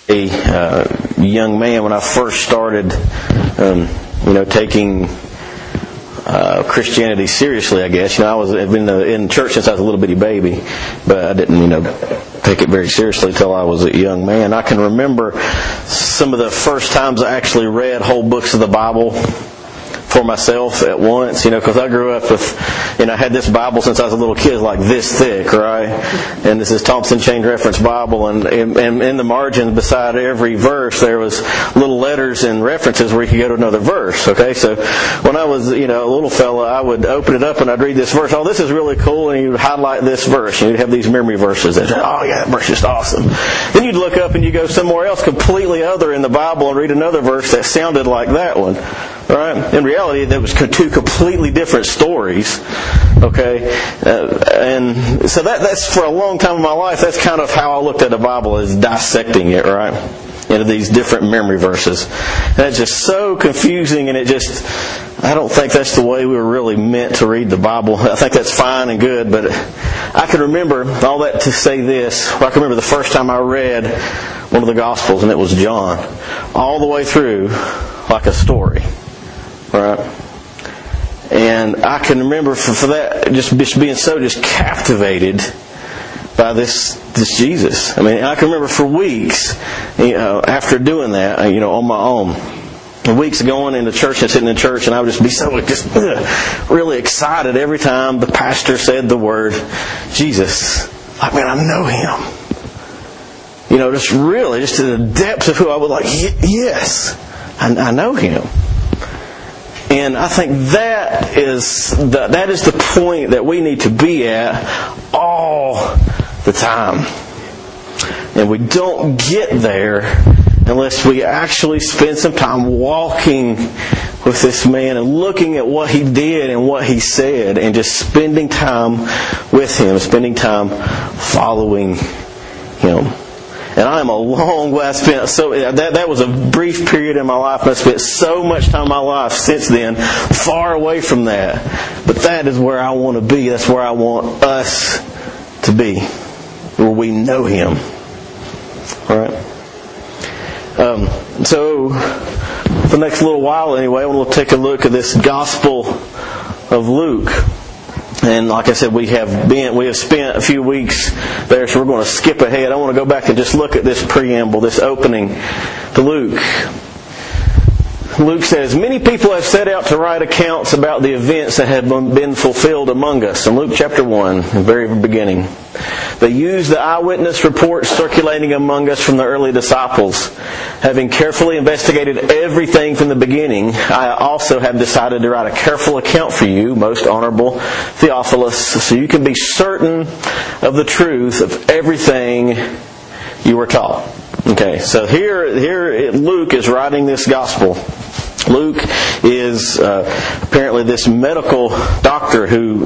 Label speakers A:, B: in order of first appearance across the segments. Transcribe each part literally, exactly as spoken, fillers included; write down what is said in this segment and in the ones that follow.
A: a uh, young man when I first started, um, you know, taking uh, Christianity seriously. I guess you know I was I've been in church since I was a little bitty baby, but I didn't you know take it very seriously until I was a young man. I can remember some of the first times I actually read whole books of the Bible for myself at once, you know, because I grew up with, you know, I had this Bible since I was a little kid, like this thick, right? And this is Thompson Chain Reference Bible, and, and in the margin beside every verse there was little letters and references where you could go to another verse, okay? So when I was, you know, a little fella, I would open it up and I'd read this verse. Oh, this is really cool, and you'd highlight this verse, and you'd have these memory verses. And, oh, yeah, that verse is awesome. Then you'd look up and you go somewhere else completely other in the Bible and read another verse that sounded like that one. Right? In reality, that was two completely different stories. Okay, uh, and so that that's for a long time in my life. That's kind of how I looked at the Bible, as dissecting it, right, into these different memory verses. And it's just so confusing, and it just I don't think that's the way we were really meant to read the Bible. I think that's fine and good, but I can remember all that to say this. I can remember the first time I read one of the Gospels, and it was John, all the way through like a story. Right, and I can remember for, for that just, just being so just captivated by this this Jesus. I mean, I can remember for weeks, you know, after doing that, you know, on my own, and weeks going into church and sitting in church, and I would just be so just ugh, really excited every time the pastor said the word Jesus. Like, man, I know Him. You know, just really, just to the depths of who I was like, yes, I, I know Him. And I think that is the, that is the point that we need to be at all the time. And we don't get there unless we actually spend some time walking with this man and looking at what he did and what he said, and just spending time with him, spending time following him. And I am a long way. I spent so that that was a brief period in my life, and I spent so much time in my life since then far away from that. But that is where I want to be. That's where I want us to be, where we know Him. All right. Um, so for the next little while, anyway, I want to take a look at this Gospel of Luke. And like I said, we have been we have spent a few weeks there, so we're going to skip ahead. I want to go back and just look at this preamble, this opening to Luke. Luke says, many people have set out to write accounts about the events that have been fulfilled among us. In Luke chapter one, the very beginning. They use the eyewitness reports circulating among us from the early disciples. Having carefully investigated everything from the beginning, I also have decided to write a careful account for you, most honorable Theophilus, so you can be certain of the truth of everything you were taught. Okay, so here, here Luke is writing this gospel. Luke is uh, apparently this medical doctor who,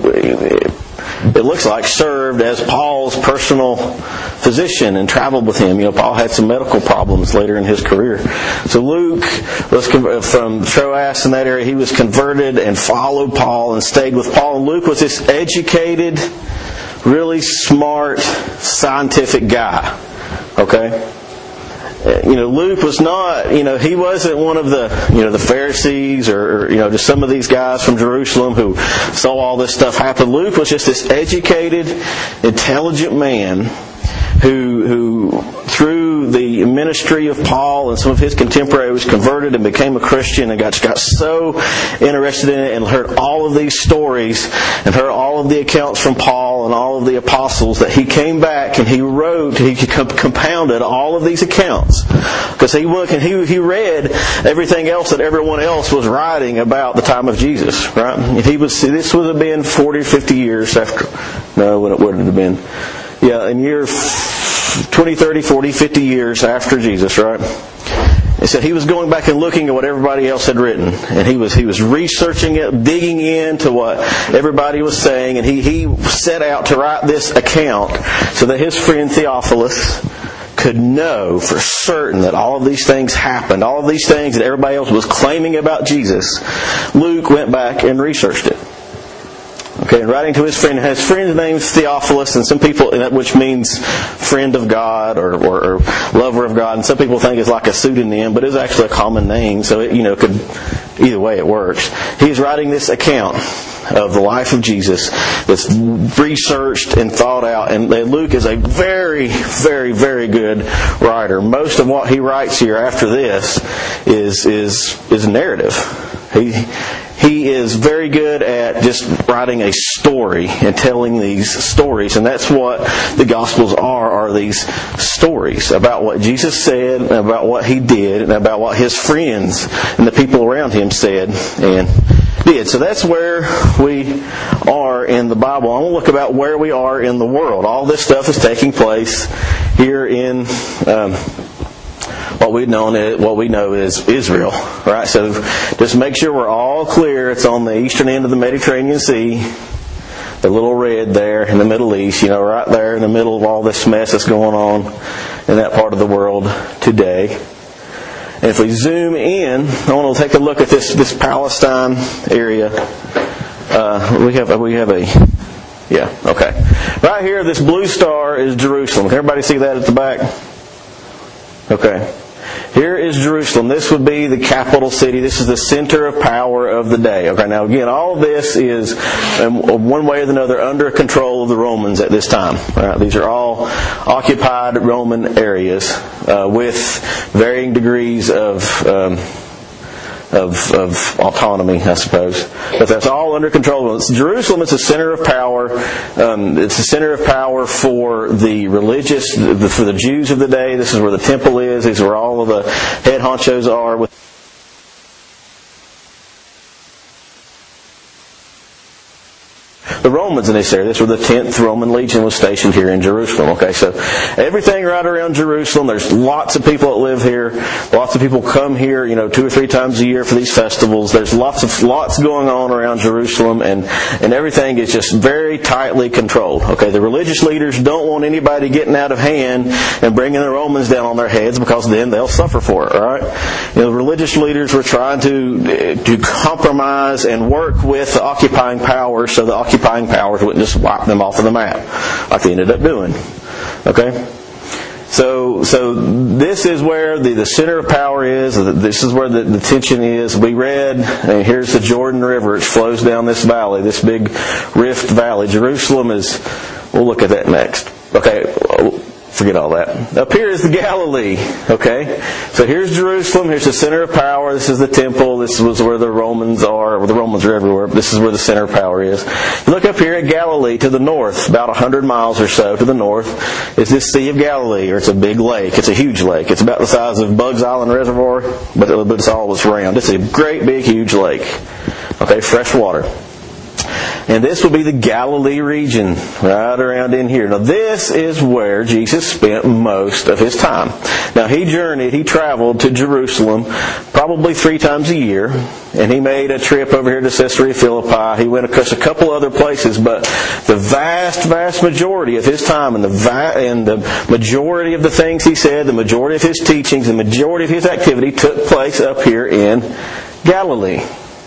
A: it looks like, served as Paul's personal physician and traveled with him. You know, Paul had some medical problems later in his career. So Luke was from Troas in that area. He was converted and followed Paul and stayed with Paul. And Luke was this educated, really smart, scientific guy. Okay? You know, Luke was not, you know, he wasn't one of the, you know, the Pharisees or, or, you know, just some of these guys from Jerusalem who saw all this stuff happen. Luke was just this educated, intelligent man who, who through the ministry of Paul and some of his contemporaries converted and became a Christian and got, got so interested in it and heard all of these stories and heard all of the accounts from Paul and all of the apostles that he came back and he wrote, he compounded all of these accounts. Because he, he, he read everything else that everyone else was writing about the time of Jesus, right? And he was, this would have been forty or fifty years after, no, it wouldn't have been. Yeah, in year twenty, thirty, forty, fifty years after Jesus, right? And so he was going back and looking at what everybody else had written. And he was he was researching it, digging into what everybody was saying. And he, he set out to write this account so that his friend Theophilus could know for certain that all of these things happened. All of these things that everybody else was claiming about Jesus. Luke went back and researched it. Okay, and writing to his friend, his friend's name is Theophilus, and some people, which means friend of God or, or, or lover of God, and some people think it's like a pseudonym, but it's actually a common name, so it, you know, could either way it works. He's writing this account of the life of Jesus that's researched and thought out, and Luke is a very, very, very good writer. Most of what he writes here after this is is is narrative. He He is very good at just writing a story and telling these stories. And that's what the Gospels are, are these stories about what Jesus said, and about what He did, and about what His friends and the people around Him said and did. So that's where we are in the Bible. I want to look about where we are in the world. All this stuff is taking place here in... Um, What we know what we know is Israel, right? So just make sure we're all clear. It's on the eastern end of the Mediterranean Sea, the little red there in the Middle East, you know, right there in the middle of all this mess that's going on in that part of the world today. And if we zoom in, I want to take a look at this this Palestine area. Uh, we have we have a yeah okay right here. This blue star is Jerusalem. Can everybody see that at the back? Okay. Here is Jerusalem. This would be the capital city. This is the center of power of the day. Okay, now again, all of this is, um, one way or another, under control of the Romans at this time. Right? These are all occupied Roman areas uh, with varying degrees of... Um, Of, of autonomy, I suppose. But that's all under control. It's Jerusalem is the center of power. Um, it's the center of power for the religious, the, for the Jews of the day. This is where the temple is. These are where all of the head honchos are. With the Romans in this area. This is where the tenth Roman Legion was stationed here in Jerusalem. Okay, so everything right around Jerusalem. There's lots of people that live here. Lots of people come here, you know, two or three times a year for these festivals. There's lots of lots going on around Jerusalem, and and everything is just very tightly controlled. Okay, the religious leaders don't want anybody getting out of hand and bringing the Romans down on their heads, because then they'll suffer for it. All right, you know, the religious leaders were trying to to compromise and work with the occupying powers, so the occupying powers wouldn't just wipe them off of the map like they ended up doing. Okay? So so this is where the, the center of power is. This is where the, the tension is. We read, and here's the Jordan River. It flows down this valley, this big rift valley. Jerusalem is, we'll look at that next. Okay, forget all that. Up here is the Galilee. Okay? So here's Jerusalem. Here's the center of power. This is the temple. This was where the Romans are. Well, the Romans are everywhere, but this is where the center of power is. Look up here at Galilee to the north, about one hundred miles or so to the north, is this Sea of Galilee, or it's a big lake. It's a huge lake. It's about the size of Bugs Island Reservoir, but it's always round. It's a great big huge lake. Okay, fresh water. And this will be the Galilee region, right around in here. Now this is where Jesus spent most of his time. Now he journeyed, he traveled to Jerusalem probably three times a year. And he made a trip over here to Caesarea Philippi. He went across a couple other places, but the vast, vast majority of his time and the va- and the majority of the things he said, the majority of his teachings, the majority of his activity took place up here in Galilee.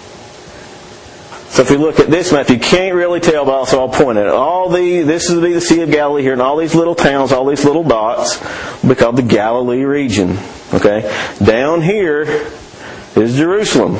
A: So if we look at this map, you can't really tell, but also I'll point at it. All the, this is the Sea of Galilee here, and all these little towns, all these little dots, will be called the Galilee region. Okay? Down here is Jerusalem.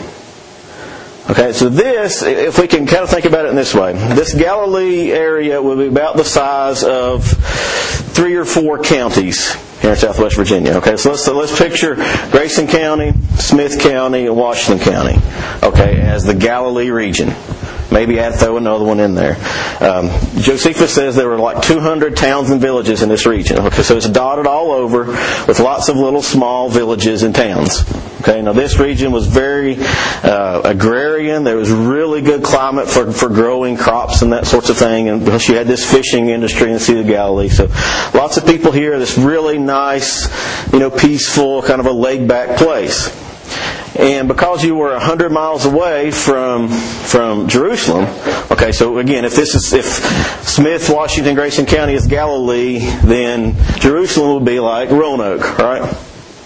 A: Okay, so this, if we can kind of think about it in this way, this Galilee area will be about the size of three or four counties here in Southwest Virginia. Okay, so let's so let's picture Grayson County, Smith County, and Washington County. Okay, as the Galilee region. Maybe I'd throw another one in there. Um, Josephus says there were like two hundred towns and villages in this region. Okay, so it's dotted all over with lots of little small villages and towns. Okay, now this region was very uh, agrarian. There was really good climate for, for growing crops and that sorts of thing. And because you had this fishing industry in the Sea of Galilee, so lots of people here. This really nice, you know, peaceful, kind of a laid-back place. And because you were a hundred miles away from from Jerusalem, okay, so again, if this is if Smith, Washington, Grayson County is Galilee, then Jerusalem would be like Roanoke, right?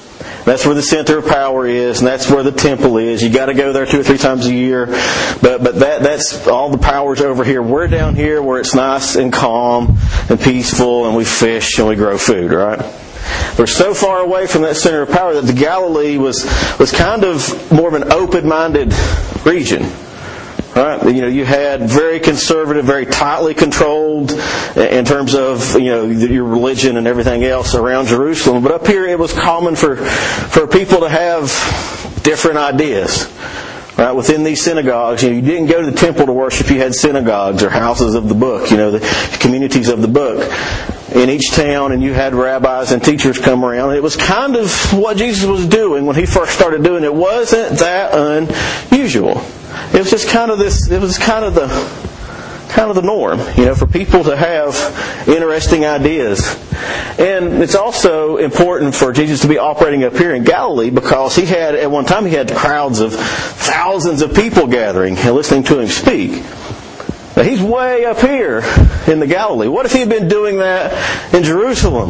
A: That's where the center of power is, and that's where the temple is. You got to go there two or three times a year. But but that that's all the power's over here. We're down here where it's nice and calm and peaceful, and we fish and we grow food, right? We're so far away from that center of power that the Galilee was was kind of more of an open-minded region. Right? You know, you had very conservative, very tightly controlled in terms of, you know, your religion and everything else around Jerusalem. But up here it was common for, for people to have different ideas. Right? Within these synagogues, you know, you didn't go to the temple to worship, you had synagogues or houses of the book, you know, the communities of the book in each town, and you had rabbis and teachers come around. It was kind of what Jesus was doing when He first started doing it. It wasn't that unusual. It was just kind of this, it was kind of the kind of the norm, you know, for people to have interesting ideas. And it's also important for Jesus to be operating up here in Galilee, because He had, at one time, He had crowds of thousands of people gathering and listening to Him speak. Now, He's way up here in the Galilee. What if He had been doing that in Jerusalem?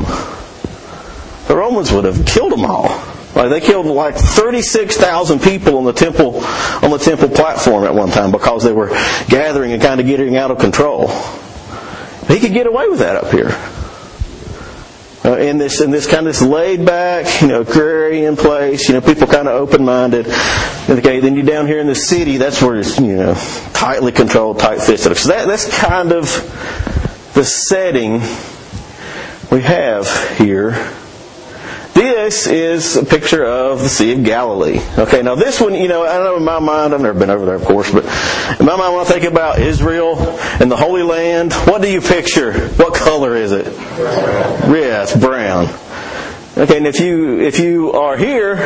A: The Romans would have killed them all. Like, they killed like thirty-six thousand people on the temple on the temple platform at one time because they were gathering and kind of getting out of control. He could get away with that up here. Uh, in this in this kind of this laid back, you know, agrarian place, you know, people kind of open minded. Okay, then you're down here in the city. That's where it's, you know, tightly controlled, tight fisted. So that that's kind of the setting we have here. This is a picture of the Sea of Galilee. Okay, now this one, you know, I know in my mind, I've never been over there, of course, but in my mind when I think about Israel and the Holy Land, what do you picture? What color is it? Brown. Yeah, it's brown. Okay, and if you if you are here,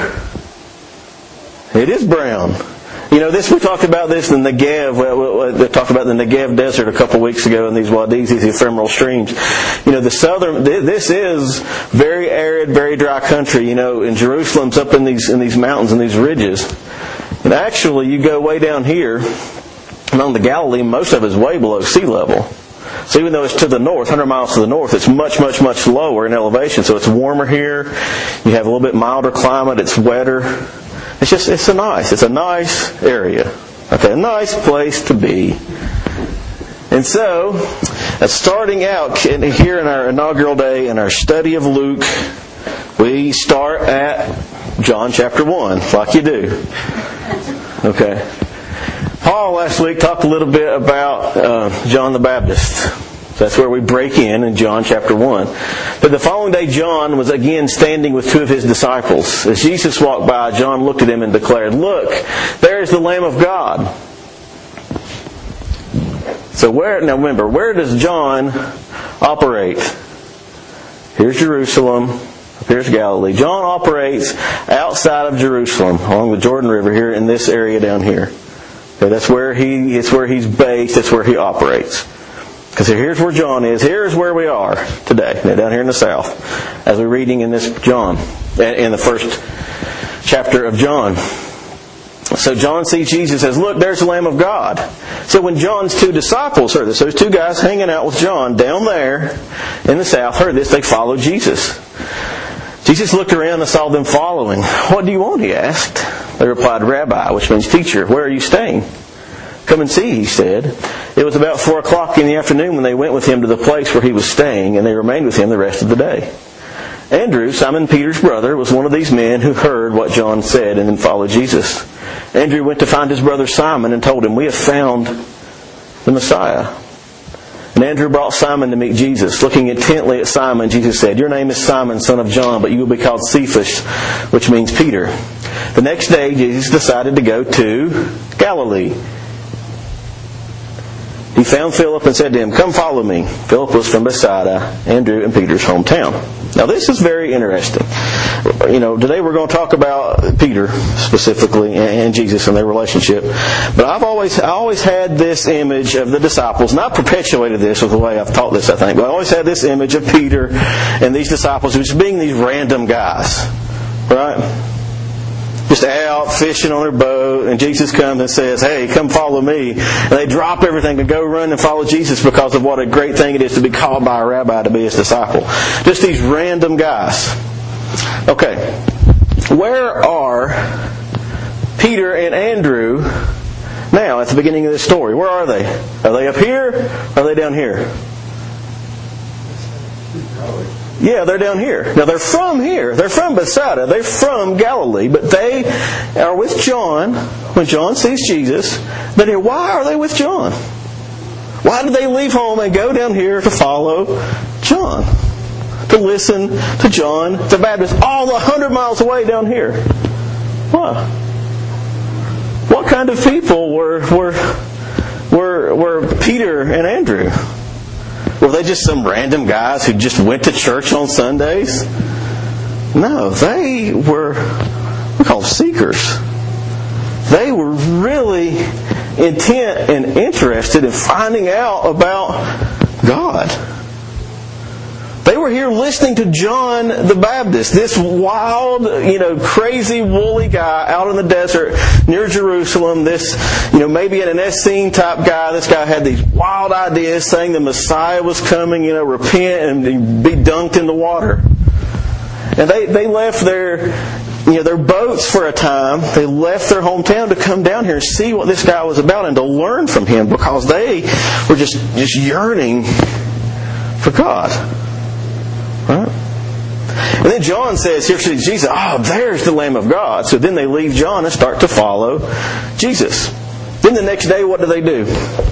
A: it is brown. You know, this we talked about this in the Negev. We talked about the Negev desert a couple of weeks ago in these wadis, these ephemeral streams. You know, the southern. This is very arid, very dry country. You know, in Jerusalem's up in these in these mountains and these ridges. And actually, you go way down here along the Galilee. Most of it is way below sea level. So even though it's to the north, one hundred miles to the north, it's much, much, much lower in elevation. So it's warmer here. You have a little bit milder climate. It's wetter. It's just, it's a nice, it's a nice area. Okay, a nice place to be. And so, uh, starting out in, here in our inaugural day in our study of Luke, we start at John chapter one, like you do. Okay. Paul last week talked a little bit about uh, John the Baptist. That's where we break in in John chapter one. But the following day, John was again standing with two of his disciples. As Jesus walked by, John looked at him and declared, "Look, there is the Lamb of God." So where, now remember, where does John operate? Here's Jerusalem. Here's Galilee. John operates outside of Jerusalem, along the Jordan River here in this area down here. Okay, that's where he, it's where he's based. That's where he operates. Because here's where John is. Here's where we are today, down here in the south, as we're reading in this John, in the first chapter of John. So John sees Jesus and says, "Look, there's the Lamb of God." So when John's two disciples heard this, those two guys hanging out with John down there in the south heard this, they followed Jesus. Jesus looked around and saw them following. "What do you want?" he asked. They replied, "Rabbi," which means teacher, "where are you staying?" "Come and see," he said. It was about four o'clock in the afternoon when they went with him to the place where he was staying, and they remained with him the rest of the day. Andrew, Simon Peter's brother, was one of these men who heard what John said and then followed Jesus. Andrew went to find his brother Simon and told him, "We have found the Messiah." And Andrew brought Simon to meet Jesus. Looking intently at Simon, Jesus said, "Your name is Simon, son of John, but you will be called Cephas," which means Peter. The next day, Jesus decided to go to Galilee. He found Philip and said to him, "Come follow me." Philip was from Bethsaida, Andrew and Peter's hometown. Now this is very interesting. You know, today we're going to talk about Peter specifically and Jesus and their relationship. But I've always, I always had this image of the disciples, and I've perpetuated this with the way I've taught this, I think. But I always had this image of Peter and these disciples who's being these random guys, right? Just out fishing on their boat, and Jesus comes and says, "Hey, come follow me." And they drop everything to go run and follow Jesus because of what a great thing it is to be called by a rabbi to be his disciple. Just these random guys. Okay. where are Peter and Andrew now at the beginning of this story? Where are they? Are they up here? Or are they down here? Yeah, they're down here. Now they're from here. They're from Bethsaida. They're from Galilee. But they are with John when John sees Jesus. But why are they with John? Why did they leave home and go down here to follow John? To listen to John the Baptist all a hundred miles away down here. Why? What kind of people were were were, were Peter and Andrew? Were they just some random guys who just went to church on Sundays? No, they were we're called seekers. They were really intent and interested in finding out about God. They were here listening to John the Baptist, this wild, you know, crazy, woolly guy out in the desert near Jerusalem. This, you know, maybe an Essene type guy. This guy had these wild ideas saying the Messiah was coming, you know, repent and be dunked in the water. And they, they left their, you know, their boats for a time. They left their hometown to come down here and see what this guy was about and to learn from him because they were just, just yearning for God. Right? And then John says, here sees Jesus, oh, there's the Lamb of God. So then they leave John and start to follow Jesus. Then the next day, what do they do?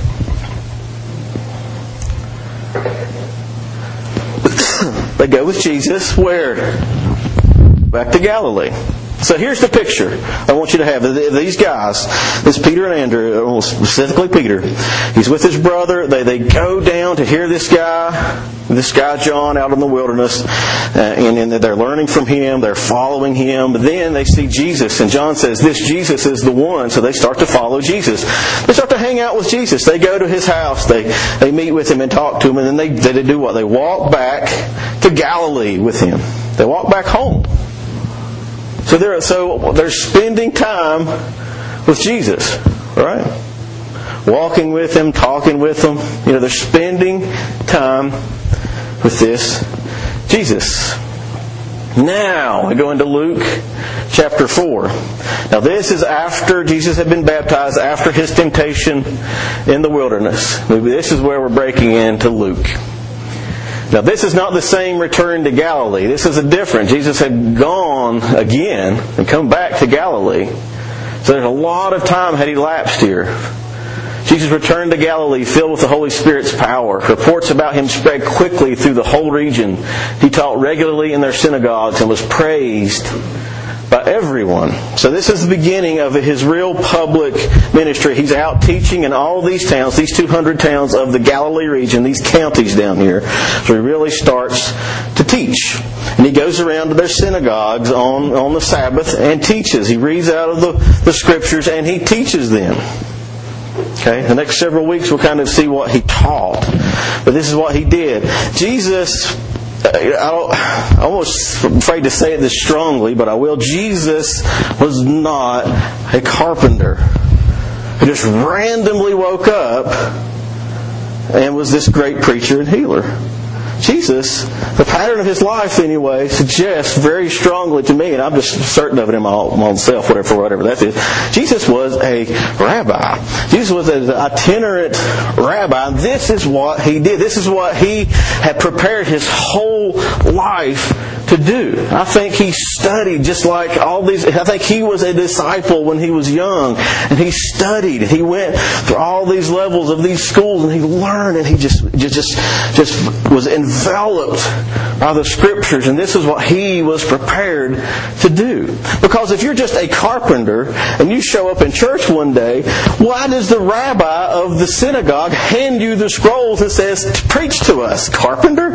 A: They go with Jesus where? Back to Galilee. So here's the picture I want you to have. These guys, this Peter and Andrew, specifically Peter, he's with his brother. They they go down to hear this guy, this guy John out in the wilderness, uh, and, and they're learning from him. They're following him. But then they see Jesus, and John says, this Jesus is the one. So they start to follow Jesus. They start to hang out with Jesus. They go to his house. They they meet with him and talk to him. And then they, they do what? They walk back to Galilee with him. They walk back home. So they're so they're spending time with Jesus, right? Walking with him, talking with him. You know, they're spending time with this Jesus. Now we go into Luke chapter four. Now this is after Jesus had been baptized, after his temptation in the wilderness. This is where we're breaking into Luke. Now this is not the same return to Galilee. This is a different. Jesus had gone again and come back to Galilee. So there's a lot of time had elapsed here. Jesus returned to Galilee filled with the Holy Spirit's power. Reports about him spread quickly through the whole region. He taught regularly in their synagogues and was praised by everyone. So this is the beginning of his real public ministry. He's out teaching in all these towns, these two hundred towns of the Galilee region, these counties down here. So he really starts to teach. And he goes around to their synagogues on, on the Sabbath and teaches. He reads out of the, the Scriptures and he teaches them. Okay, the next several weeks we'll kind of see what he taught. But this is what he did. Jesus, I don't, I'm almost afraid to say it this strongly, but I will. Jesus was not a carpenter who just randomly woke up and was this great preacher and healer. Jesus, the pattern of his life anyway, suggests very strongly to me, and I'm just certain of it in my own self, whatever, whatever that is. Jesus was a rabbi. Jesus was an itinerant rabbi. And this is what he did. This is what he had prepared his whole life to do. I think he studied just like all these. I think he was a disciple when he was young, and he studied. He went through all these levels of these schools, and he learned, and he just just just, just was enveloped by the Scriptures. And this is what he was prepared to do. Because if you're just a carpenter and you show up in church one day, why does the rabbi of the synagogue hand you the scrolls and says, "Preach to us, carpenter"?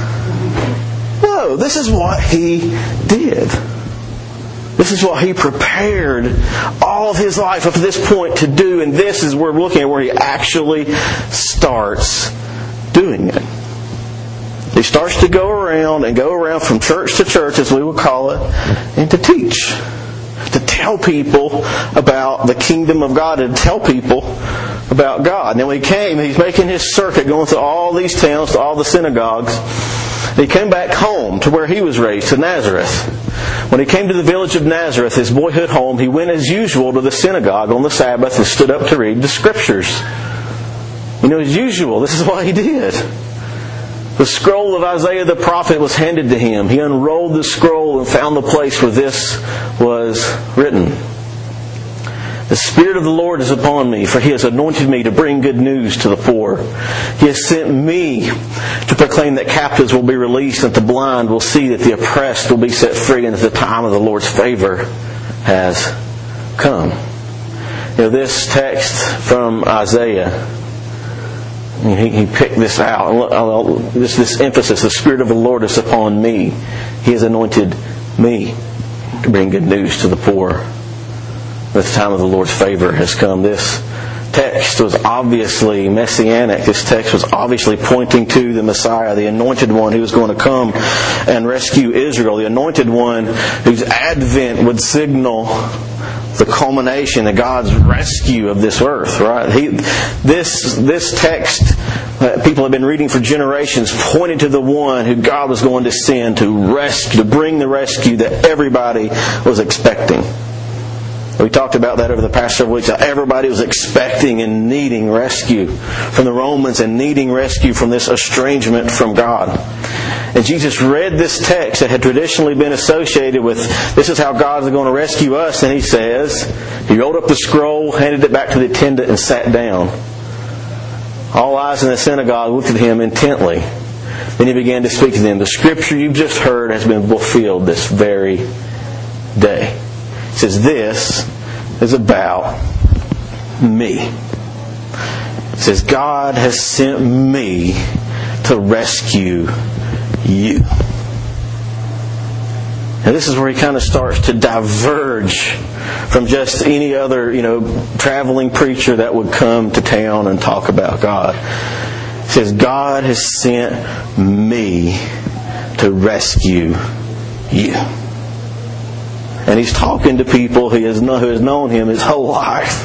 A: No, this is what he did. This is what he prepared all of his life up to this point to do, and this is where we're looking at where he actually starts doing it. He starts to go around and go around from church to church, as we would call it, and to teach. To tell people about the kingdom of God, and to tell people about God. And when he came, he's making his circuit, going through all these towns, to all the synagogues. He came back home to where he was raised, to Nazareth. When he came to the village of Nazareth, his boyhood home, he went as usual to the synagogue on the Sabbath and stood up to read the Scriptures. You know, as usual, this is what he did. The scroll of Isaiah the prophet was handed to him. He unrolled the scroll and found the place where this was written. The Spirit of the Lord is upon me, for He has anointed me to bring good news to the poor. He has sent me to proclaim that captives will be released, that the blind will see, that the oppressed will be set free, and that the time of the Lord's favor has come. You know, this text from Isaiah, he, he picked this out. This, this emphasis, the Spirit of the Lord is upon me. He has anointed me to bring good news to the poor. The time of the Lord's favor has come. This text was obviously messianic. This text was obviously pointing to the Messiah, the anointed one who was going to come and rescue Israel. The anointed one whose advent would signal the culmination of God's rescue of this earth. Right? He, this this text that people have been reading for generations pointed to the one who God was going to send to rescue, to bring the rescue that everybody was expecting. We talked about that over the past several weeks. Everybody was expecting and needing rescue from the Romans and needing rescue from this estrangement from God. And Jesus read this text that had traditionally been associated with, this is how God is going to rescue us. And He says, He rolled up the scroll, handed it back to the attendant, and sat down. All eyes in the synagogue looked at Him intently. Then He began to speak to them. The Scripture you've just heard has been fulfilled this very day. He says, this is about me. It says, God has sent me to rescue you. And this is where he kind of starts to diverge from just any other, you know, traveling preacher that would come to town and talk about God. It says, God has sent me to rescue you. And he's talking to people who has known, who has known him his whole life.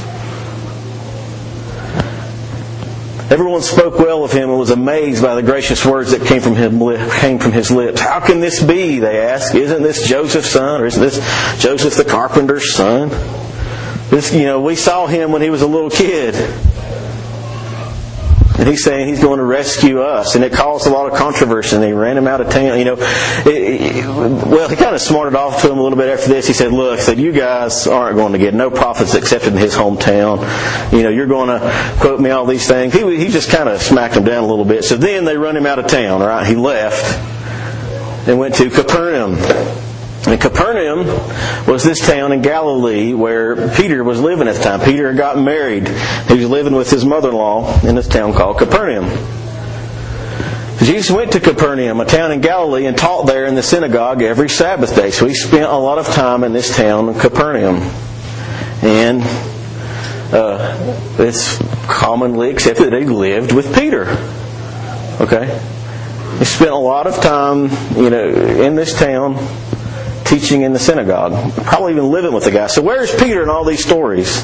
A: Everyone spoke well of him and was amazed by the gracious words that came from him, came from his lips. How can this be? They asked. Isn't this Joseph's son, or isn't this Joseph the carpenter's son? This, you know, we saw him when he was a little kid. And he's saying he's going to rescue us. And it caused a lot of controversy. And they ran him out of town. You know, it, it, well, he kind of smarted off to him a little bit after this. He said, look, said, you guys aren't going to get no prophets accepted in his hometown. You know, you're going to quote me all these things. He, he just kind of smacked him down a little bit. So then they run him out of town, right? He left and went to Capernaum. And Capernaum was this town in Galilee where Peter was living at the time. Peter had gotten married. He was living with his mother-in-law in this town called Capernaum. Jesus went to Capernaum, a town in Galilee, and taught there in the synagogue every Sabbath day. So he spent a lot of time in this town, Capernaum. And uh, it's commonly accepted that he lived with Peter. Okay? He spent a lot of time, you know, in this town, teaching in the synagogue, probably even living with the guy. So where's Peter in all these stories?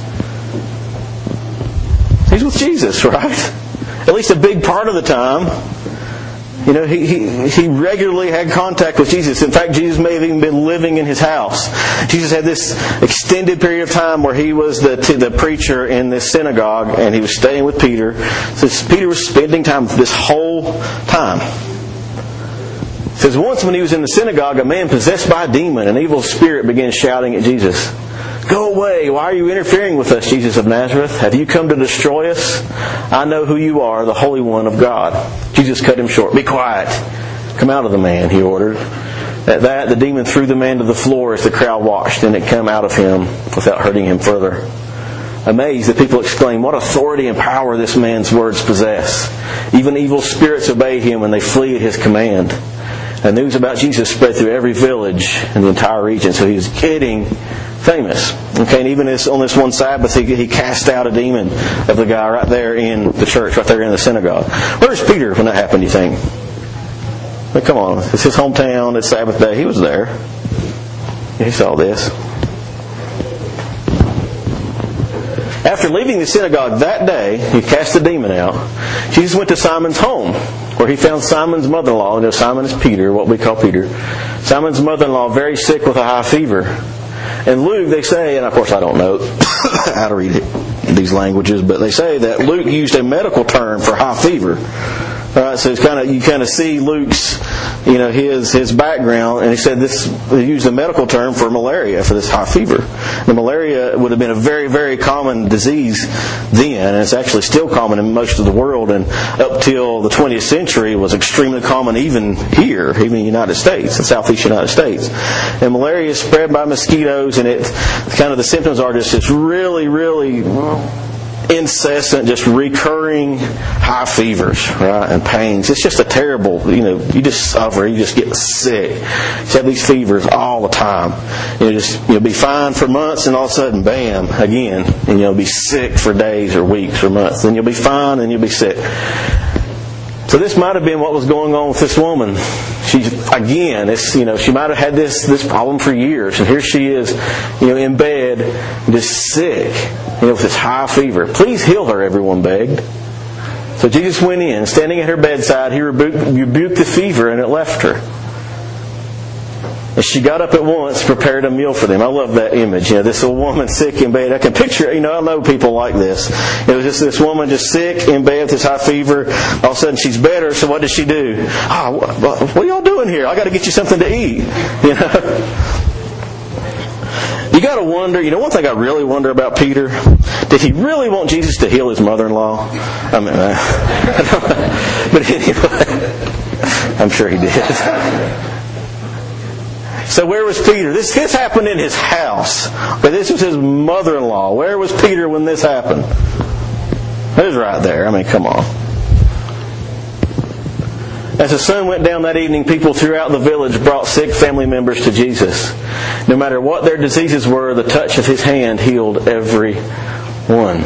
A: He's with Jesus, right? At least a big part of the time. You know, he, he, he regularly had contact with Jesus. In fact, Jesus may have even been living in his house. Jesus had this extended period of time where he was the, the preacher in this synagogue, and he was staying with Peter. So Peter was spending time this whole time. It says, once when he was in the synagogue, a man possessed by a demon, an evil spirit, began shouting at Jesus. Go away! Why are you interfering with us, Jesus of Nazareth? Have you come to destroy us? I know who you are, the Holy One of God. Jesus cut him short. Be quiet. Come out of the man, he ordered. At that, the demon threw the man to the floor as the crowd watched, and it came out of him without hurting him further. Amazed, the people exclaimed, what authority and power this man's words possess. Even evil spirits obey him, and they flee at his command. And news about Jesus spread through every village in the entire region, so he was getting famous. Okay, and even this, on this one Sabbath, he, he cast out a demon of the guy right there in the church, right there in the synagogue. Where's Peter when that happened, you think? I mean, come on, it's his hometown, it's Sabbath day. He was there. He saw this. After leaving the synagogue that day, he cast the demon out. Jesus went to Simon's home, where he found Simon's mother-in-law. You know, Simon is Peter, what we call Peter. Simon's mother-in-law very sick with a high fever. And Luke, they say, and of course I don't know how to read it, these languages, but they say that Luke used a medical term for high fever. All right, so it's kind of you kind of see Luke's, you know, his his background, and he said this. He used a medical term for malaria for this high fever. The malaria would have been a very very common disease then, and it's actually still common in most of the world. And up till the twentieth century, was extremely common even here, even in the United States, the southeast United States. And malaria is spread by mosquitoes, and it kind of the symptoms are just it's really really incessant, just recurring high fevers, right, and pains. It's just a terrible, you know, you just suffer, you just get sick. You have these fevers all the time. You just you'll be fine for months, and all of a sudden, bam, again, and you'll be sick for days or weeks or months. Then you'll be fine, and you'll be sick. So this might have been what was going on with this woman. She, again, it's, you know, she might have had this, this problem for years, and here she is, you know, in bed, just sick, you know, with this high fever. Please heal her, everyone begged. So Jesus went in, standing at her bedside, he rebuked, rebuked the fever, and it left her. And she got up at once, prepared a meal for them. I love that image. You know, this old woman sick in bed. I can picture it. You know, I know people like this. It was just this woman just sick in bed with this high fever. All of a sudden she's better. So what does she do? Oh, what are y'all doing here? I got to get you something to eat. You know. You got to wonder. You know, one thing I really wonder about Peter. Did he really want Jesus to heal his mother-in-law? I mean, uh, but anyway, I'm sure he did. So where was Peter? This this happened in his house. But this was his mother-in-law. Where was Peter when this happened? It was right there. I mean, come on. As the sun went down that evening, people throughout the village brought sick family members to Jesus. No matter what their diseases were, the touch of his hand healed every one.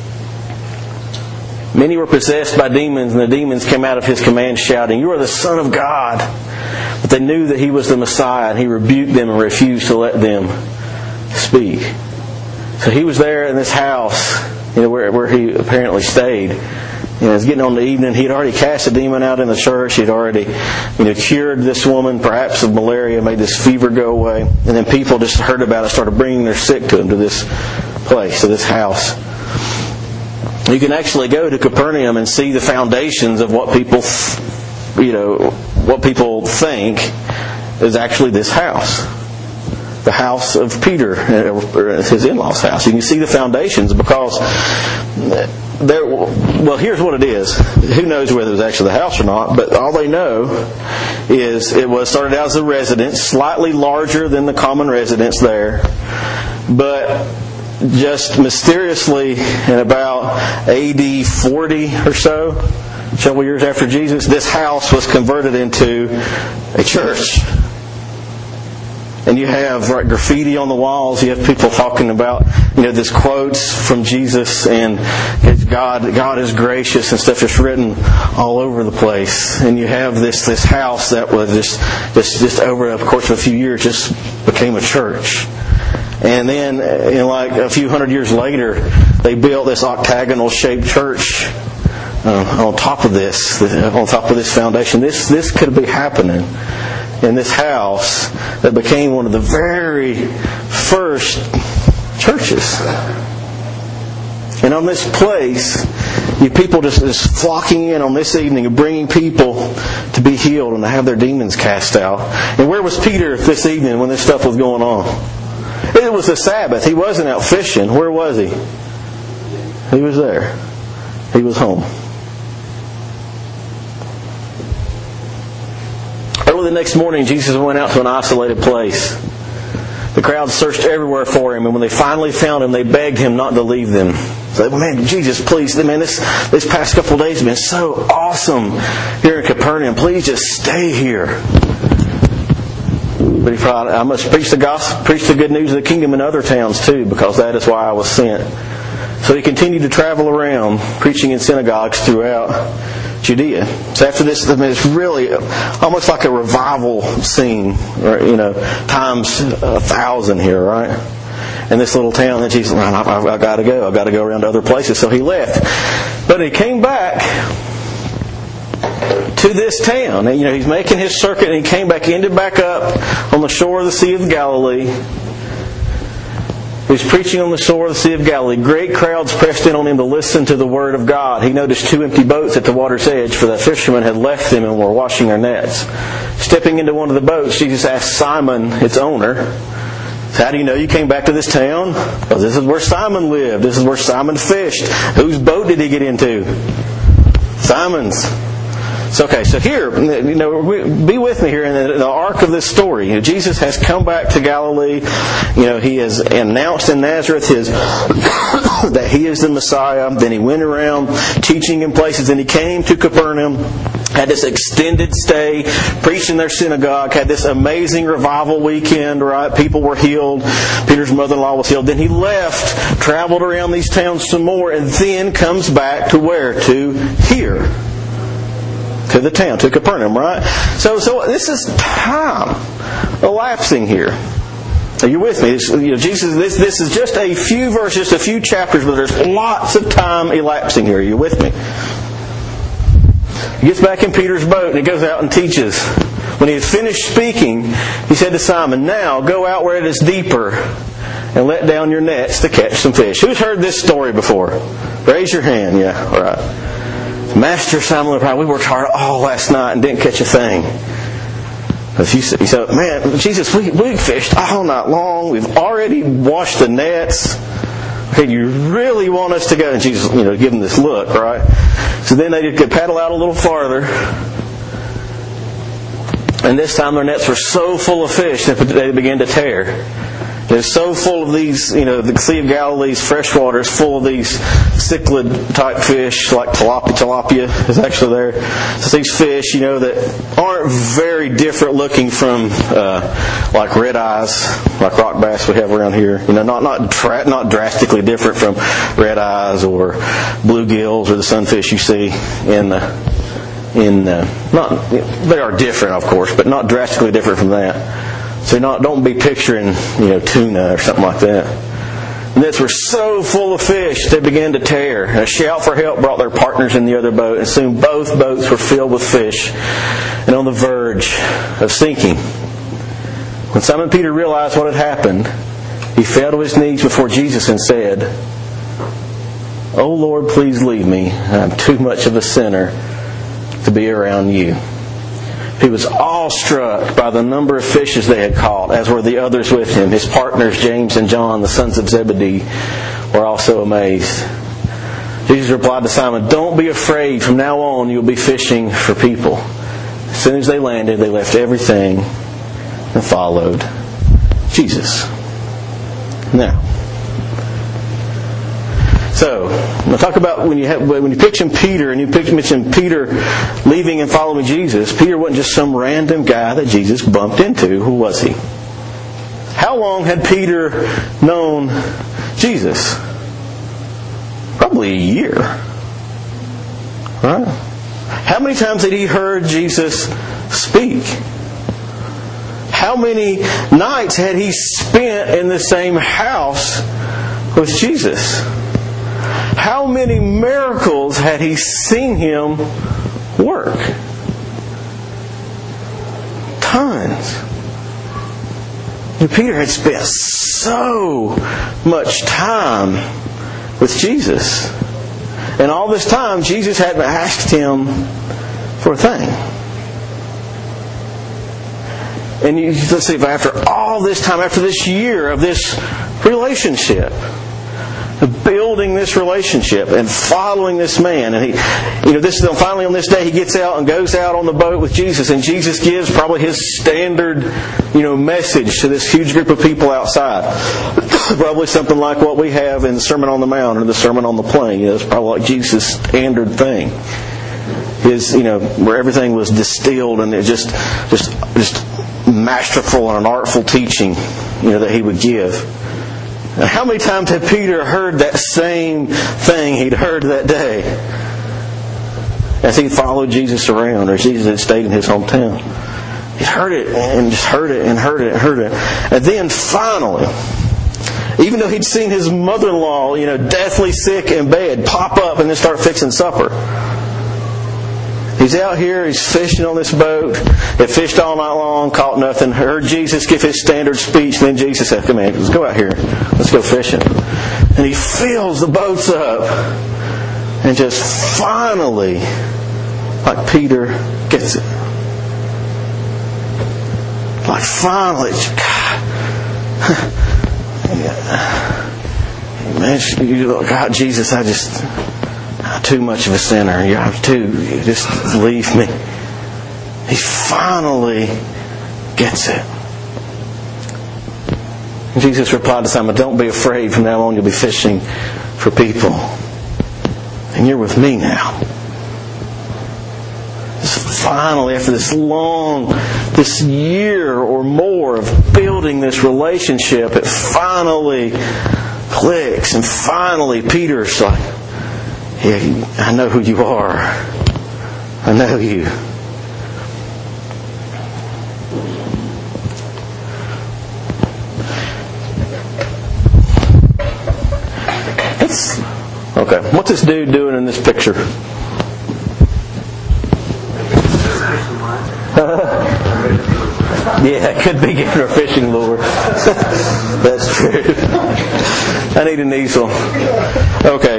A: Many were possessed by demons, and the demons came out of his command shouting, "You are the Son of God." But they knew that he was the Messiah, and he rebuked them and refused to let them speak. So he was there in this house, you know, where, where he apparently stayed. You know, it was getting on the evening. He had already cast a demon out in the church. He had already, you know, cured this woman, perhaps of malaria, made this fever go away. And then people just heard about it, started bringing their sick to him, to this place, to this house. You can actually go to Capernaum and see the foundations of what people, you know, what people think is actually this house. The house of Peter, or his in-laws' house. You can see the foundations because there, well, here's what it is. Who knows whether it was actually the house or not, but all they know is it was started out as a residence, slightly larger than the common residence there, but just mysteriously in about A D forty or so, several years after Jesus, this house was converted into a church. And you have right, graffiti on the walls. You have people talking about, you know, this quotes from Jesus and God, God is gracious and stuff just written all over the place. And you have this this house that was just just just over the course of a few years just became a church. And then, you know, like a few hundred years later, they built this octagonal-shaped church uh, on top of this, on top of this foundation. This this could be happening in this house that became one of the very first churches. And on this place, you people just, just flocking in on this evening and bringing people to be healed and to have their demons cast out. And where was Peter this evening when this stuff was going on? It was the Sabbath. He wasn't out fishing. Where was he? He was there. He was home. Early the next morning, Jesus went out to an isolated place. The crowd searched everywhere for him, and when they finally found him, they begged him not to leave them. They said, "Man, Jesus, please, man, this this past couple of days have been so awesome here in Capernaum. Please just stay here." But he thought, "I must preach the gospel, preach the good news of the kingdom in other towns too, because that is why I was sent." So he continued to travel around, preaching in synagogues throughout Judea. So after this, I mean, it's really almost like a revival scene, or, you know, times a thousand here, right? In this little town, that Jesus, I've, I've got to go. I've got to go around to other places. So he left. But he came back to this town. And, you know, he's making his circuit, and he came back, ended back up on the shore of the Sea of Galilee. He was preaching on the shore of the Sea of Galilee. Great crowds pressed in on him to listen to the Word of God. He noticed two empty boats at the water's edge, for the fishermen had left them and were washing their nets. Stepping into one of the boats, Jesus asked Simon, its owner, "How do you know you came back to this town?" "Well, this is where Simon lived. This is where Simon fished." "Whose boat did he get into?" "Simon's." So, okay, so here, you know, be with me here in the, the arc of this story. You know, Jesus has come back to Galilee. You know, he has announced in Nazareth his that he is the Messiah. Then he went around teaching in places. Then he came to Capernaum, had this extended stay, preached in their synagogue, had this amazing revival weekend, right? People were healed. Peter's mother-in-law was healed. Then he left, traveled around these towns some more, and then comes back to where? To here. To the town, to Capernaum, right? So, so this is time elapsing here. Are you with me? It's, you know, Jesus, this this is just a few verses, a few chapters, but there's lots of time elapsing here. Are you with me? He gets back in Peter's boat and he goes out and teaches. When he had finished speaking, he said to Simon, "Now go out where it is deeper and let down your nets to catch some fish." Who's heard this story before? Raise your hand. Yeah, all right. "Master," Simon replied, "we worked hard all last night and didn't catch a thing." He said, "Man, Jesus, we, we fished all night long. We've already washed the nets. Okay, you really want us to go?" And Jesus, you know, give them this look, right? So then they could paddle out a little farther. And this time their nets were so full of fish that they began to tear. They're so full of these, you know, the Sea of Galilee's fresh water is full of these cichlid type fish, like tilapia, tilapia is actually there. So these fish, you know, that aren't very different looking from uh, like red eyes, like rock bass we have around here. You know, not not tra- not drastically different from red eyes or bluegills or the sunfish you see in the in the, not they are different, of course, but not drastically different from that. So not, don't be picturing, you know, tuna or something like that. The nets were so full of fish, they began to tear. And a shout for help brought their partners in the other boat, and soon both boats were filled with fish and on the verge of sinking. When Simon Peter realized what had happened, he fell to his knees before Jesus and said, "Oh Lord, please leave me. I'm too much of a sinner to be around you." He was awestruck by the number of fishes they had caught, as were the others with him. His partners, James and John, the sons of Zebedee, were also amazed. Jesus replied to Simon, "Don't be afraid. From now on, you'll be fishing for people." As soon as they landed, they left everything and followed Jesus. Now, so, I'm going to talk about when you have, when you picture Peter and you picture, mention Peter leaving and following Jesus. Peter wasn't just some random guy that Jesus bumped into. Who was he? How long had Peter known Jesus? Probably a year. Right? How many times had he heard Jesus speak? How many nights had he spent in the same house with Jesus? How many miracles had he seen him work? Tons. And Peter had spent so much time with Jesus. And all this time, Jesus hadn't asked him for a thing. And you, let's see, after all this time, after this year of this relationship, building this relationship and following this man, and he, you know, this finally on this day he gets out and goes out on the boat with Jesus, and Jesus gives probably his standard, you know, message to this huge group of people outside. Probably something like what we have in the Sermon on the Mount or the Sermon on the Plain. You know, it's probably like Jesus' standard thing. His, you know, where everything was distilled and it just, just, just masterful and an artful teaching, you know, that he would give. Now, how many times had Peter heard that same thing he'd heard that day as he followed Jesus around, or Jesus had stayed in his hometown? He heard it and just heard it and heard it and heard it. And then finally, even though he'd seen his mother-in-law, you know, deathly sick in bed, pop up and then start fixing supper, He's out here, he's fishing on this boat. They fished all night long, caught nothing. Heard Jesus give his standard speech. Then Jesus said, come on, let's go out here. Let's go fishing. And he fills the boats up. And just finally, like Peter gets it. Like finally, God. Man, God, Jesus, I just, I'm too much of a sinner. You're too, you just leave me. He finally gets it. And Jesus replied to Simon, don't be afraid. From now on you'll be fishing for people. And you're with me now. Just finally, after this long, this year or more of building this relationship, it finally clicks. And finally Peter's like, yeah, I know who you are. I know you. It's, okay, what's this dude doing in this picture? Yeah, it could be getting our fishing lure. That's true. I need an easel. Okay.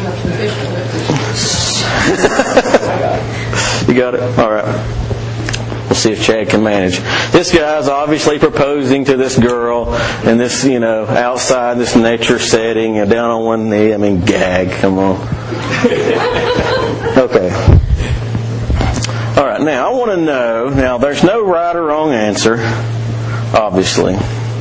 A: You got it? Alright. We'll see if Chad can manage. This guy's obviously proposing to this girl in this, you know, outside this nature setting, and down on one knee. I mean, gag. Come on. Okay. All right. Now, I want to know. Now, there's no right or wrong answer, obviously.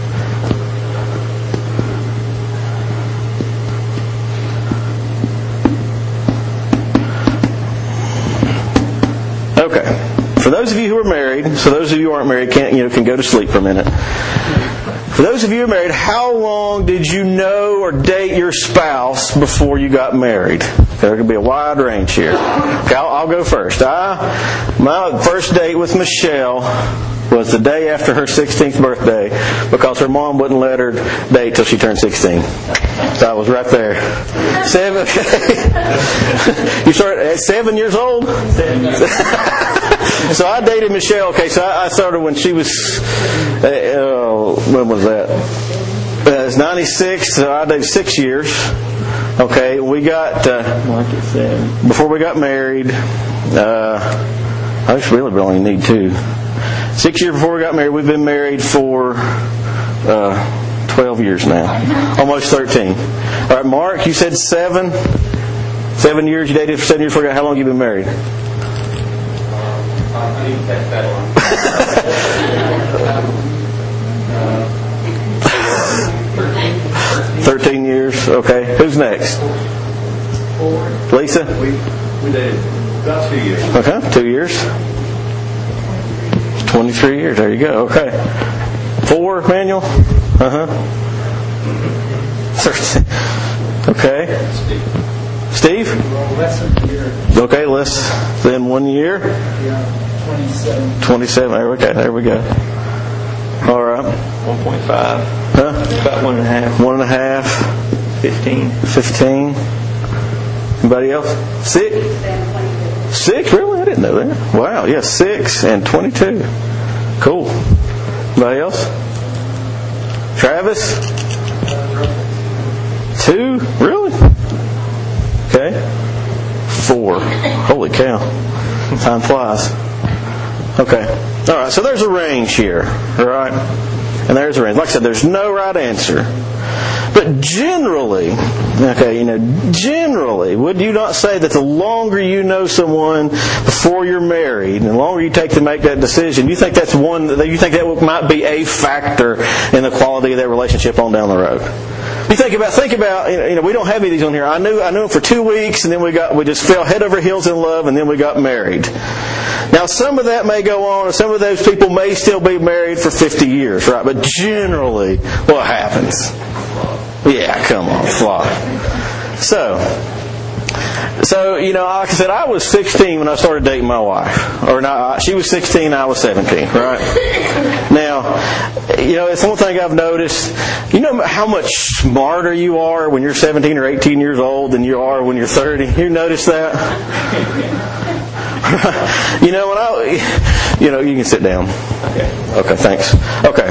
A: Okay. For those of you who are married, so those of you who aren't married can you know can go to sleep for a minute. For those of you who are married, how long did you know or date your spouse before you got married? There could be a wide range here. Okay, I'll, I'll go first. I, my first date with Michelle was the day after her sixteenth birthday because her mom wouldn't let her date till she turned sixteen. So I was right there. Seven. You started at seven years old? So I dated Michelle. Okay, so I started when she was, uh, when was that? Uh, it was ninety-six, so I dated six years. Okay, we got, uh, before we got married, uh, I just really only need two. Six years before we got married, we've been married for uh, twelve years now. Almost thirteen. All right, Mark, you said seven. Seven years, you dated for seven years before you got, how long have you been married?
B: I didn't catch that
A: one. Thirteen years. Okay. Who's next? Lisa.
B: We we dated about two years.
A: Okay, two years. Twenty-three years. There you go. Okay. Four, Manuel. Uh huh. Okay. Steve. Okay, less than one year.
C: twenty-seven.
A: Twenty-seven. There we go. There we go. All right.
D: One point five.
A: Huh?
D: About one and a half.
A: One and a half.
D: Fifteen.
A: Fifteen. Anybody else? Six. Six? Really? I didn't know that. Wow. Yeah, six and twenty-two. Cool. Anybody else? Travis? Two? Really? Okay. Four. Holy cow. Time flies. Okay. All right. So there's a range here. All right. And there's a range. Like I said, there's no right answer. But generally, okay, you know, generally, would you not say that the longer you know someone before you're married, and the longer you take to make that decision, you think that's one, you think that might be a factor in the quality of that relationship on down the road? You think about, think about, you know, we don't have any of these on here. I knew, I knew him for two weeks, and then we got, we just fell head over heels in love, and then we got married. Now, some of that may go on, and some of those people may still be married for fifty years, right? But generally, what happens? Yeah, come on, fly. So, so you know, like I said, I was sixteen when I started dating my wife, or not. She was sixteen, I was seventeen, right? Now, you know, it's one thing I've noticed. You know how much smarter you are when you're seventeen or eighteen years old than you are when you're thirty. You notice that? You know, when I, you know, you can sit down.
B: Okay.
A: Okay, thanks. Okay.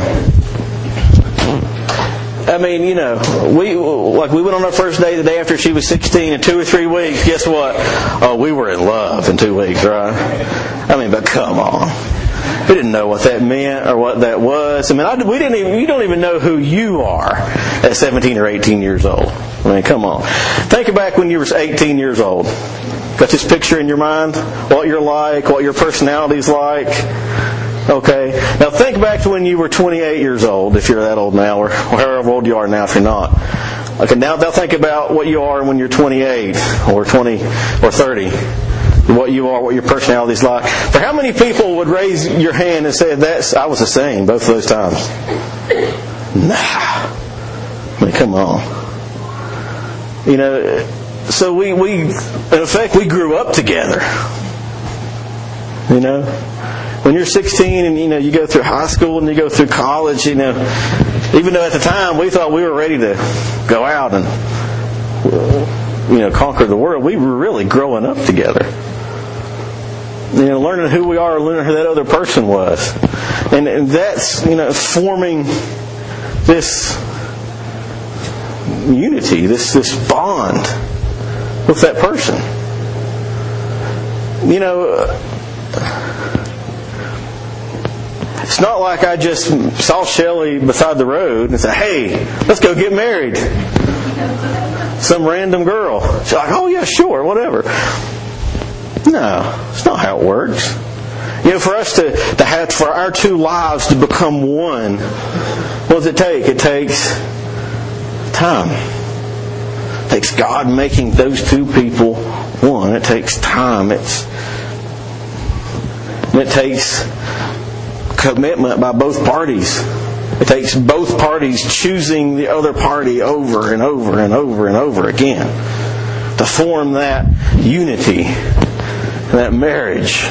A: I mean, you know, we like we went on our first date the day after she was sixteen. In two or three weeks, guess what? Oh, we were in love in two weeks, right? I mean, but come on. We didn't know what that meant or what that was. I mean, I, we didn't even. You don't even know who you are at seventeen or eighteen years old. I mean, come on. Think back when you were eighteen years old. Got this picture in your mind? What you're like? What your personality's like? Okay. Now think back to when you were twenty-eight years old, if you're that old now, or however old you are now if you're not. Okay. Now, now think about what you are when you're twenty-eight or twenty or thirty. What you are, what your personality is like. For how many people would raise your hand and say, "That's I was the same both of those times"? Nah. I mean, come on. You know, so we, we, in effect, we grew up together. You know, when you're sixteen and you know you go through high school and you go through college, you know, even though at the time we thought we were ready to go out and you know conquer the world, we were really growing up together. You know, learning who we are, learning who that other person was. And, and that's, you know, forming this unity, this, this bond with that person. You know, it's not like I just saw Shelley beside the road and said, "Hey, let's go get married." Some random girl. She's like, "Oh yeah, sure, whatever." No, it's not how it works. You know, for us to, to have, for our two lives to become one, what does it take? It takes time. It takes God making those two people one. It takes time. It's, and it takes commitment by both parties. It takes both parties choosing the other party over and over and over and over again to form that unity. That marriage.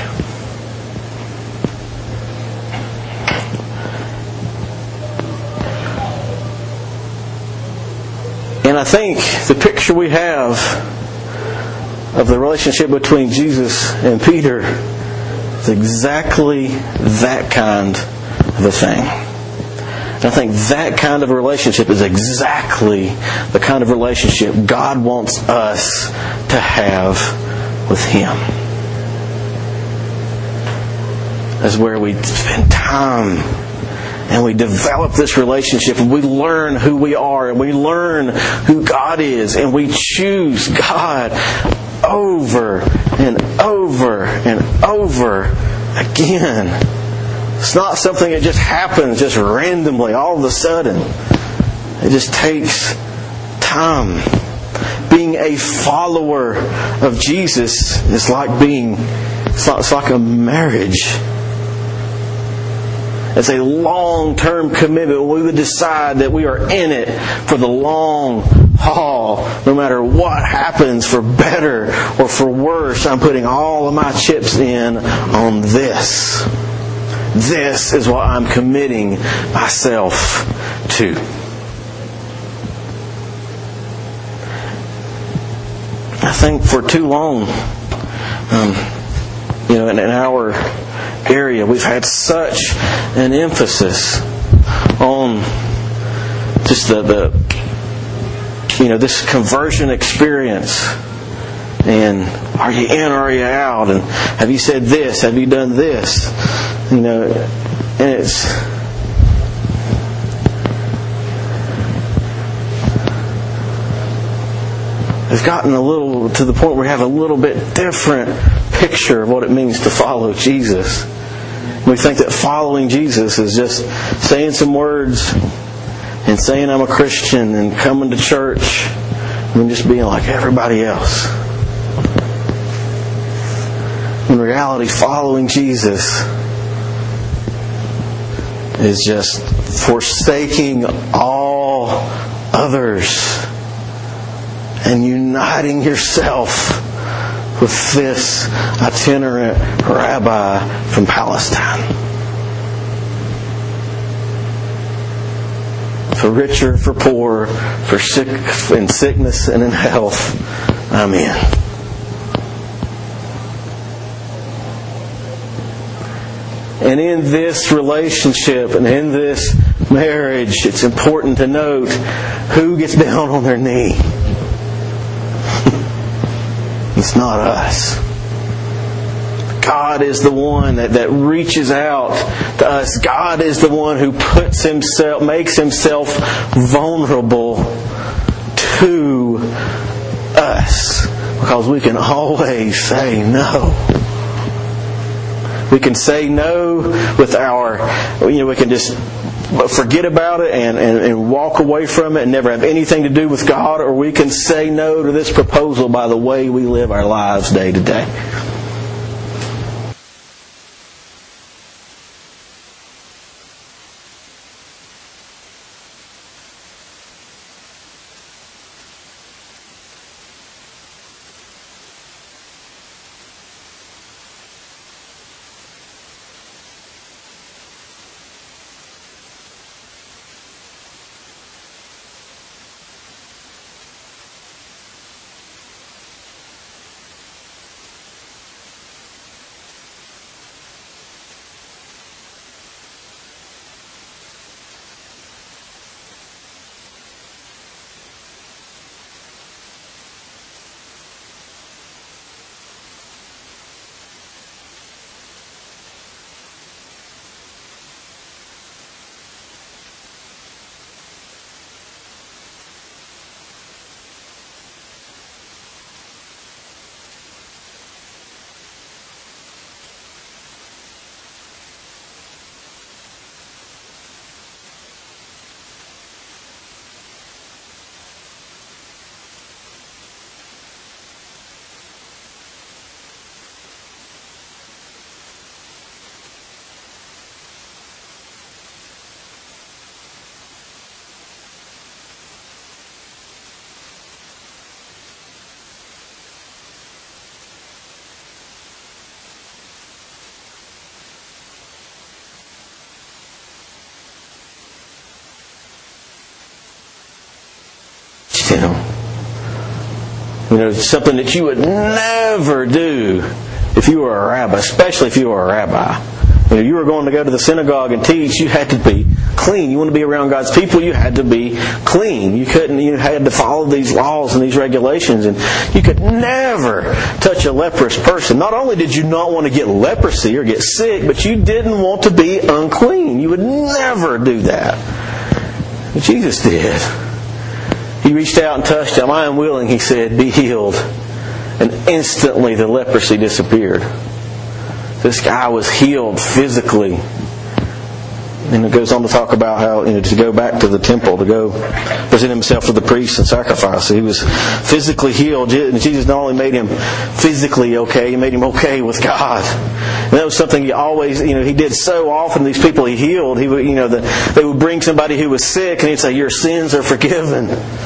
A: And I think the picture we have of the relationship between Jesus and Peter is exactly that kind of a thing. And I think that kind of a relationship is exactly the kind of relationship God wants us to have with Him. Is where we spend time and we develop this relationship and we learn who we are and we learn who God is and we choose God over and over and over again. It's not something that just happens just randomly all of a sudden. It just takes time. Being a follower of Jesus is like being, it's like, it's like a marriage. It's a long-term commitment. We would decide that we are in it for the long haul. No matter what happens, for better or for worse, I'm putting all of my chips in on this. This is what I'm committing myself to. I think for too long, um, you know, in, in our area, we've had such an emphasis on just the, the you know, this conversion experience. And are you in or are you out? And have you said this? Have you done this? You know, and it's it's gotten a little to the point where we have a little bit different picture of what it means to follow Jesus. We think that following Jesus is just saying some words and saying I'm a Christian and coming to church and just being like everybody else. In reality, following Jesus is just forsaking all others and uniting yourself with this itinerant rabbi from Palestine. For richer, for poor, for sick, in sickness and in health, I'm in. And in this relationship and in this marriage, it's important to note who gets down on their knee. It's not us. God is the one that, that reaches out to us. God is the one who puts himself, makes himself vulnerable to us. Because we can always say no. We can say no with our, you know, we can just forget about it and, and, and walk away from it and never have anything to do with God, or we can say no to this proposal by the way we live our lives day to day. You know, you know, something that you would never do if you were a rabbi, especially if you were a rabbi. You know, you were going to go to the synagogue and teach. You had to be clean. You want to be around God's people. You had to be clean. You couldn't. You had to follow these laws and these regulations, and you could never touch a leprous person. Not only did you not want to get leprosy or get sick, but you didn't want to be unclean. You would never do that. But Jesus did. He reached out and touched him. I am willing, he said, be healed. And instantly the leprosy disappeared. This guy was healed physically. And it goes on to talk about how, you know, to go back to the temple, to go present himself to the priest and sacrifice. He was physically healed. And Jesus not only made him physically okay, he made him okay with God. And that was something he always, you know, he did so often. These people he healed, he would, you know, the, they would bring somebody who was sick and he'd say, your sins are forgiven.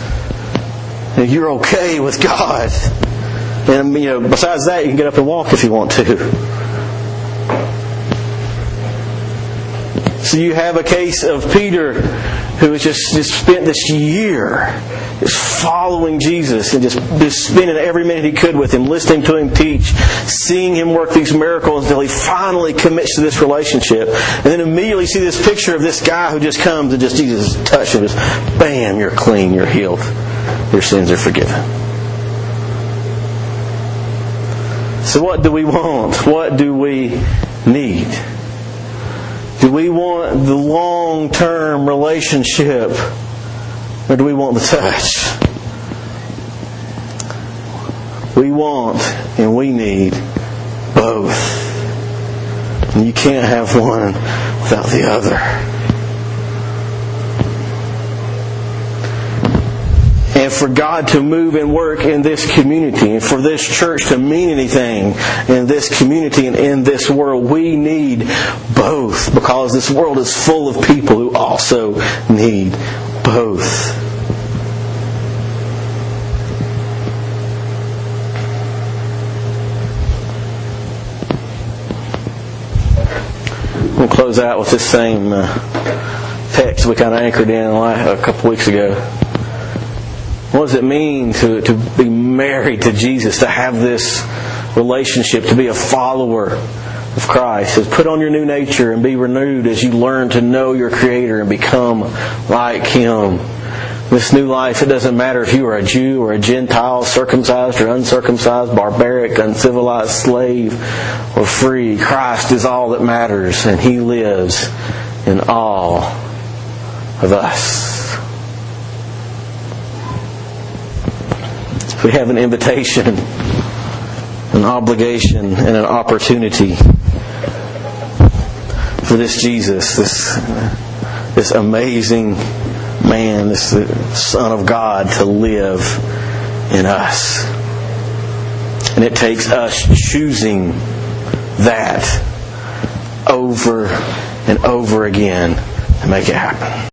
A: And you're okay with God. And, you know, besides that, you can get up and walk if you want to. So you have a case of Peter who has just, just spent this year just following Jesus and just, just spending every minute he could with him, listening to him teach, seeing him work these miracles until he finally commits to this relationship. And then immediately see this picture of this guy who just comes and just Jesus touches him, just bam, you're clean, you're healed, your sins are forgiven. So what do we want? What do we need? Do we want the long-term relationship, or do we want the touch? We want and we need both. And you can't have one without the other. And for God to move and work in this community, and for this church to mean anything in this community and in this world, we need both. Because this world is full of people who also need both. We'll close out with this same uh, text we kind of anchored in a couple weeks ago. What does it mean to, to be married to Jesus, to have this relationship, to be a follower of Christ. It says, put on your new nature and be renewed as you learn to know your Creator and become like Him. This new life, it doesn't matter if you are a Jew or a Gentile, circumcised or uncircumcised, barbaric, uncivilized, slave or free. Christ is all that matters, and He lives in all of us. We have an invitation, an obligation, and an opportunity for this Jesus, this, this amazing man, this Son of God, to live in us. And it takes us choosing that over and over again to make it happen.